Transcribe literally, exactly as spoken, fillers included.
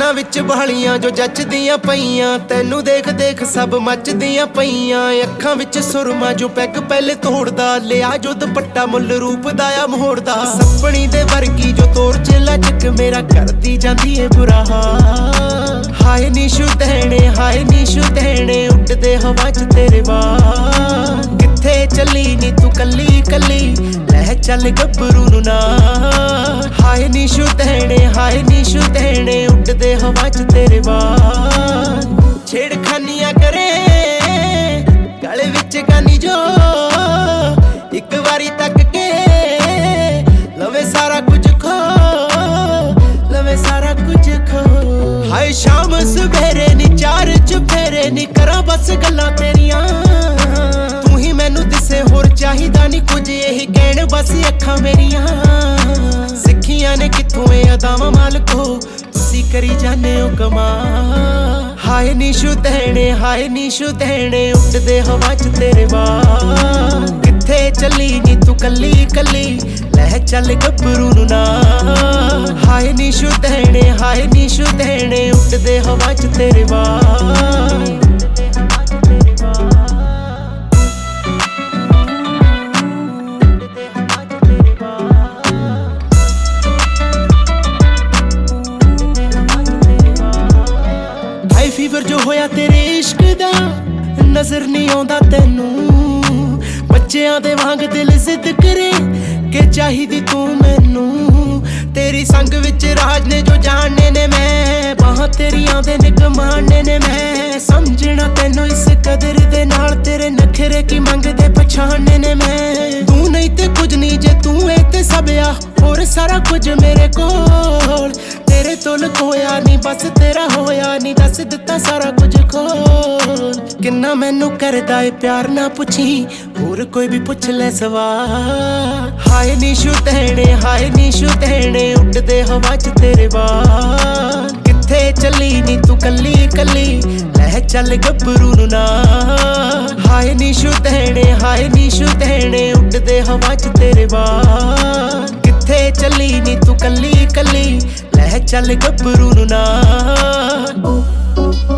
ਕੰਨਾਂ ਵਿੱਚ ਬਾਲੀਆਂ ਜੋ ਜੱਚਦੀਆਂ ਪਈਆਂ, ਤੈਨੂੰ ਦੇਖ ਦੇਖ ਸਭ ਮੱਚਦੀਆਂ ਪਈਆਂ। ਅੱਖਾਂ ਵਿੱਚ ਸੁਰਮਾ ਜੋ ਪੈਗ ਪਹਿਲੇ ਤੋੜਦਾ, ਲਿਆ ਜੋ ਦੁਪੱਟਾ ਮੁੱਲ ਰੂਪ ਦਾ ਆ ਮੋੜਦਾ। ਸੱਪਣੀ ਦੇ ਵਰਗੀ ਜੋ ਤੋਰ ਚ ਲਚਕ ਮੇਰਾ ਕਰਦੀ ਜਾਂਦੀ ਏ ਬੁਰਾ ਹਾਲ। ਹਾਏ ਨੀਸ਼ੂ ਤਹਿਣੇ ਹਾਏ ਨੀਸ਼ੂ ਤਹਿਣੇ ਉੱਡਦੇ ਹਵਾ ਚ ਤੇਰੇ ਵਾਲ। ਕਿੱਥੇ ਚੱਲੀ ਨੀ ਤੂੰ ਕੱਲੀ ਕੱਲੀ ਲੈ ਚੱਲ ਗੱਭਰੂ ਨੂੰ ਨਾਲ। ਹਾਏ ਨੀਸ਼ੂ ਤਹਿਣੇ ਹਾਏ ਨੀਸ਼ੂ ਤਹਿਣੇ ਉੱਡਦੇ ਹਵਾ ਚ ਤੇਰੇ ਵਾਲ। ਛੇੜਖਾਨੀਆਂ ਕਰੇ ਗਲੇ ਵਿੱਚ ਗਾਨੀ ਜੋ ਇੱਕ ਵਾਰੀ ਤੱਕ ਕੇ ਲਵੇ ਸਾਰਾ ਕੁਝ ਖੋ ਲਵੇ ਸਾਰਾ ਕੁਝ ਖੋ। ਹਾਏ ਸ਼ਾਮ ਸਵੇਰੇ ਨੀ ਚਾਰ ਚੁਫੇਰੇ ਨੀ ਕਰਾਂ ਬਸ ਗੱਲਾਂ ਤੇਰੀਆਂ। ਤੂੰ ਹੀ ਮੈਨੂੰ ਦਿਸੇ ਹੋਰ ਚਾਹੀਦਾ ਨੀ ਕੁਝ, ਇਹੀ ਕਹਿਣ ਬਸ ਅੱਖਾਂ ਮੇਰੀਆਂ। ਸਿੱਖੀਆਂ ਨੇ ਕਿੱਥੋਂ ਇਹ ਅਦਾਵਾਂ ਮਾਲਕੋ, ਤੁਸੀਂ ਕਰੀ ਜਾਂਦੇ ਹੋ ਕਮਾਲ। ਹਾਏ ਨੀਸ਼ੂ ਤਹਿਣੇ ਹਾਏ ਨੀਸ਼ੂ ਤਹਿਣੇ ਉੱਡਦੇ ਹਵਾ ਚ ਤੇਰੇ ਵਾਲ। ਕਿੱਥੇ ਚੱਲੀ ਨੀ ਤੂੰ ਕੱਲੀ ਕੱਲੀ ਲੈ ਚੱਲ ਗੱਭਰੂ ਨੂੰ ਨਾਲ। ਹਾਏ ਨੀਸ਼ੂ ਤਹਿਣੇ ਹਾਏ ਨੀਸ਼ੂ ਤਹਿਣੇ ਉੱਡਦੇ ਹਵਾ ਚ ਤੇਰੇ ਵਾਲ। ਫੀਵਰ ਜੋ ਹੋਇਆ ਤੇਰੇ ਇਸ਼ਕ ਦਾ ਨਜ਼ਰ ਨਹੀਂ ਆਉਂਦਾ ਤੈਨੂੰ। ਬੱਚਿਆਂ ਦੇ ਵਾਂਗ ਦਿਲ ਜ਼ਿੱਦ ਕਰੇ ਕਿ ਚਾਹੀਦੀ ਤੂੰ ਮੈਨੂੰ। ਤੇਰੀ ਸੰਗ ਵਿੱਚ ਰਾਜ ਨੇ ਜੋ ਜਾਣਨੇ ਨੇ ਮੈਂ, ਬਾਹਾਂ ਤੇਰੀਆਂ ਦੇ ਨਿਗਮਾਨੇ ਨੇ ਮੈਂ। ਸਮਝਣਾ ਤੈਨੂੰ ਇਸ ਕਦਰ ਦੇ ਨਾਲ, ਤੇਰੇ ਨਖਰੇ ਕੀ ਮੰਗਦੇ ਪਛਾਣਨੇ ਨੇ ਮੈਂ। ਤੂੰ ਨਹੀਂ ਤੇ ਕੁਝ ਨਹੀਂ ਜੇ ਤੂੰ ਏ ਤੇ ਸਭ ਆ, ਹੋਰ ਸਾਰਾ ਕੁਝ ਮੇਰੇ ਕੋਲ। ਤੇਰੇ ਤੋਂ ਲੁਕੋਇਆ ਨੀ ਬਸ ਤੇਰਾ ਹੋਇਆ ਨੀ, ਦੱਸ ਦਿੱਤਾ ਸਾਰਾ ਕੁਝ ਖੋਲ। ਕਿੰਨਾ ਮੈਨੂੰ ਕਰਦਾ ਏ ਪਿਆਰ ਨਾ ਪੁੱਛੀ, ਹੋਰ ਕੋਈ ਵੀ ਪੁੱਛ ਲੈ ਸਵਾਲ। ਹਾਏ ਨੀਸ਼ੂ ਤਹਿਣੇ ਹਾਏ ਨੀਸ਼ੂ ਤਹਿਣੇ ਉੱਡਦੇ ਹਵਾ ਚ ਤੇਰੇ ਵਾਲ। ਕਿੱਥੇ ਚੱਲੀ ਨੀ ਤੂੰ ਕੱਲੀ ਕੱਲੀ ਲੈ ਚੱਲ ਗੱਭਰੂ ਨੂੰ ਨਾਲ। ਹਾਏ ਨੀਸ਼ੂ ਤਹਿਣੇ ਹਾਏ ਨੀਸ਼ੂ ਤਹਿਣੇ ਉੱਡਦੇ ਹਵਾ ਚ ਤੇਰੇ ਵਾਲ। ਕਿੱਥੇ ਚੱਲੀ ਨੀ ਤੂੰ ਕੱਲੀ ਕੱਲੀ ਲੈ ਚੱਲ ਗੱਭਰੂ ਨੂੰ ਨਾਲ।